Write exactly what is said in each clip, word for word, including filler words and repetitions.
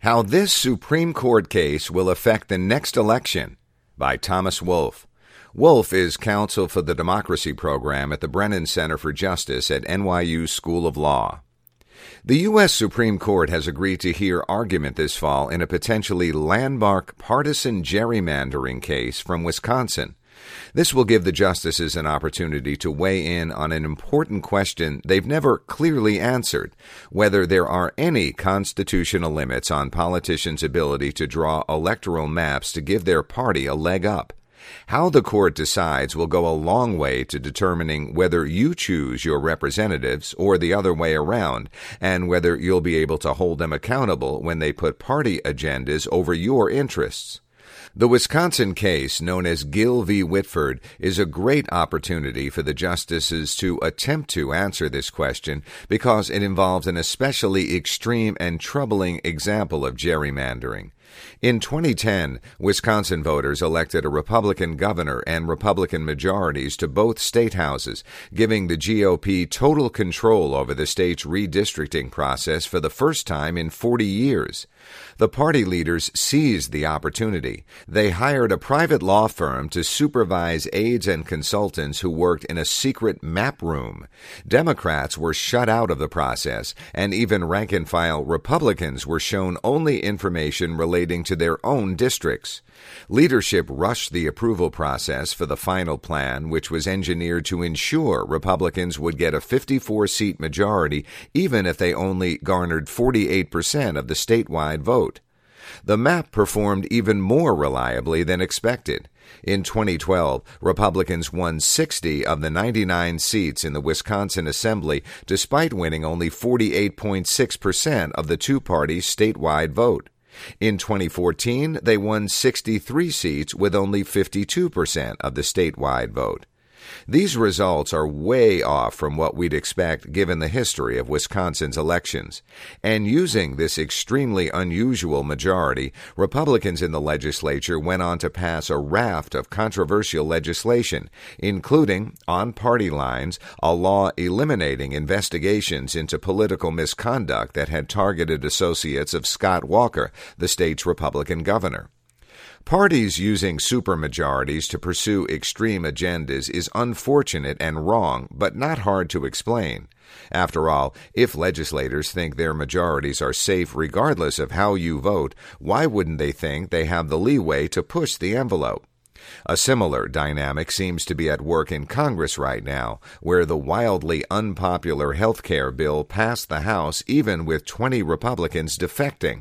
How This Supreme Court Case Will Affect the Next Election by Thomas Wolfe. Wolfe is counsel for the Democracy Program at the Brennan Center for Justice at N Y U School of Law. The U S Supreme Court has agreed to hear argument this fall in a potentially landmark partisan gerrymandering case from Wisconsin. This will give the justices an opportunity to weigh in on an important question they've never clearly answered, whether there are any constitutional limits on politicians' ability to draw electoral maps to give their party a leg up. How the court decides will go a long way to determining whether you choose your representatives or the other way around, and whether you'll be able to hold them accountable when they put party agendas over your interests. The Wisconsin case, known as Gill v. Whitford, is a great opportunity for the justices to attempt to answer this question because it involves an especially extreme and troubling example of gerrymandering. In twenty ten, Wisconsin voters elected a Republican governor and Republican majorities to both state houses, giving the G O P total control over the state's redistricting process for the first time in forty years. The party leaders seized the opportunity. They hired a private law firm to supervise aides and consultants who worked in a secret map room. Democrats were shut out of the process, and even rank-and-file Republicans were shown only information relating to their own districts. Leadership rushed the approval process for the final plan, which was engineered to ensure Republicans would get a fifty-four seat majority even if they only garnered forty-eight percent of the statewide vote. The map performed even more reliably than expected. In twenty twelve, Republicans won sixty of the ninety-nine seats in the Wisconsin Assembly, despite winning only forty-eight point six percent of the two parties' statewide vote. In twenty fourteen, they won sixty-three seats with only fifty-two percent of the statewide vote. These results are way off from what we'd expect given the history of Wisconsin's elections. And using this extremely unusual majority, Republicans in the legislature went on to pass a raft of controversial legislation, including, on party lines, a law eliminating investigations into political misconduct that had targeted associates of Scott Walker, the state's Republican governor. Parties using supermajorities to pursue extreme agendas is unfortunate and wrong, but not hard to explain. After all, if legislators think their majorities are safe regardless of how you vote, why wouldn't they think they have the leeway to push the envelope? A similar dynamic seems to be at work in Congress right now, where the wildly unpopular health care bill passed the House even with twenty Republicans defecting.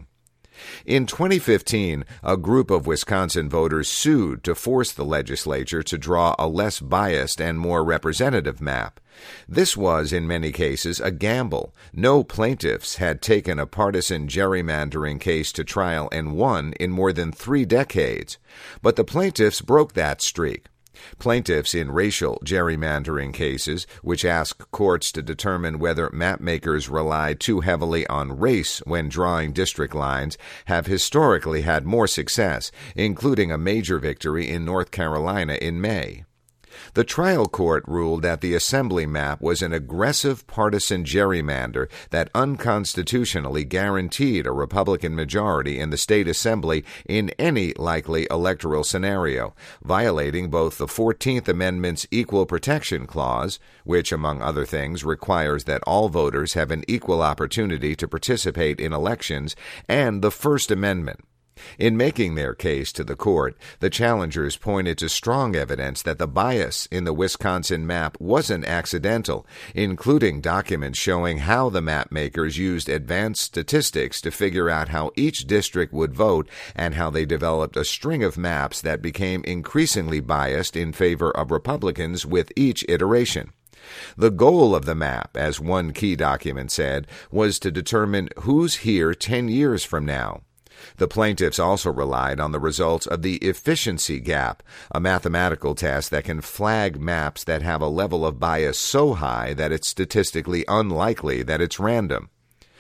In twenty fifteen, a group of Wisconsin voters sued to force the legislature to draw a less biased and more representative map. This was, in many cases, a gamble. No plaintiffs had taken a partisan gerrymandering case to trial and won in more than three decades. But the plaintiffs broke that streak. Plaintiffs in racial gerrymandering cases, which ask courts to determine whether mapmakers rely too heavily on race when drawing district lines, have historically had more success, including a major victory in North Carolina in May. The trial court ruled that the Assembly map was an aggressive partisan gerrymander that unconstitutionally guaranteed a Republican majority in the state Assembly in any likely electoral scenario, violating both the fourteenth Amendment's Equal Protection Clause, which, among other things, requires that all voters have an equal opportunity to participate in elections, and the First Amendment. In making their case to the court, the challengers pointed to strong evidence that the bias in the Wisconsin map wasn't accidental, including documents showing how the map makers used advanced statistics to figure out how each district would vote and how they developed a string of maps that became increasingly biased in favor of Republicans with each iteration. The goal of the map, as one key document said, was to determine who's here ten years from now. The plaintiffs also relied on the results of the efficiency gap, a mathematical test that can flag maps that have a level of bias so high that it's statistically unlikely that it's random.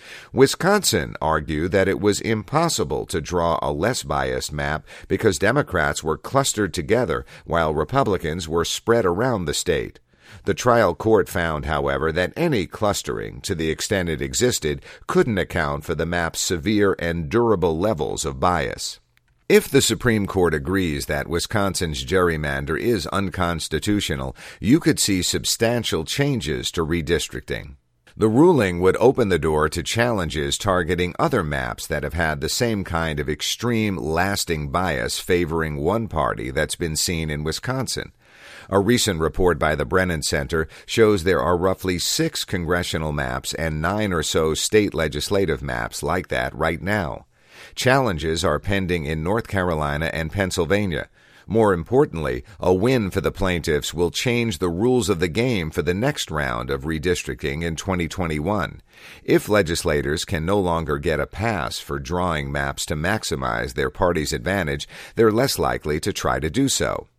Wisconsin argued that it was impossible to draw a less biased map because Democrats were clustered together while Republicans were spread around the state. The trial court found, however, that any clustering, to the extent it existed, couldn't account for the map's severe and durable levels of bias. If the Supreme Court agrees that Wisconsin's gerrymander is unconstitutional, you could see substantial changes to redistricting. The ruling would open the door to challenges targeting other maps that have had the same kind of extreme, lasting bias favoring one party that's been seen in Wisconsin. A recent report by the Brennan Center shows there are roughly six congressional maps and nine or so state legislative maps like that right now. Challenges are pending in North Carolina and Pennsylvania. More importantly, a win for the plaintiffs will change the rules of the game for the next round of redistricting in twenty twenty-one. If legislators can no longer get a pass for drawing maps to maximize their party's advantage, they're less likely to try to do so.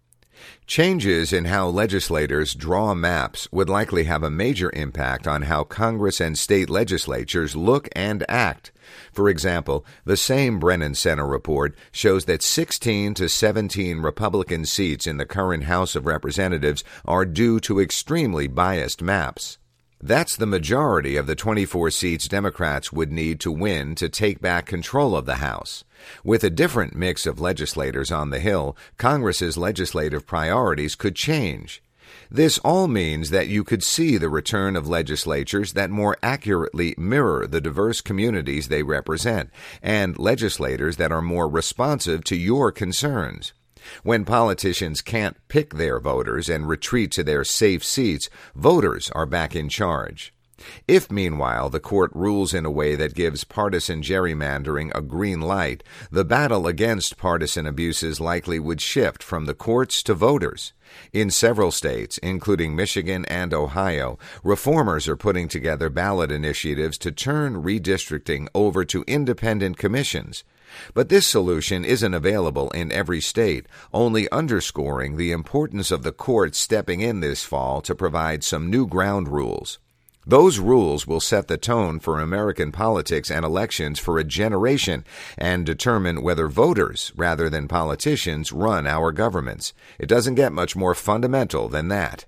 Changes in how legislators draw maps would likely have a major impact on how Congress and state legislatures look and act. For example, the same Brennan Center report shows that sixteen to seventeen Republican seats in the current House of Representatives are due to extremely biased maps. That's the majority of the twenty-four seats Democrats would need to win to take back control of the House. With a different mix of legislators on the Hill, Congress's legislative priorities could change. This all means that you could see the return of legislatures that more accurately mirror the diverse communities they represent, and legislators that are more responsive to your concerns. When politicians can't pick their voters and retreat to their safe seats, voters are back in charge. If, meanwhile, the court rules in a way that gives partisan gerrymandering a green light, the battle against partisan abuses likely would shift from the courts to voters. In several states, including Michigan and Ohio, reformers are putting together ballot initiatives to turn redistricting over to independent commissions. But this solution isn't available in every state, only underscoring the importance of the courts stepping in this fall to provide some new ground rules. Those rules will set the tone for American politics and elections for a generation and determine whether voters, rather than politicians, run our governments. It doesn't get much more fundamental than that.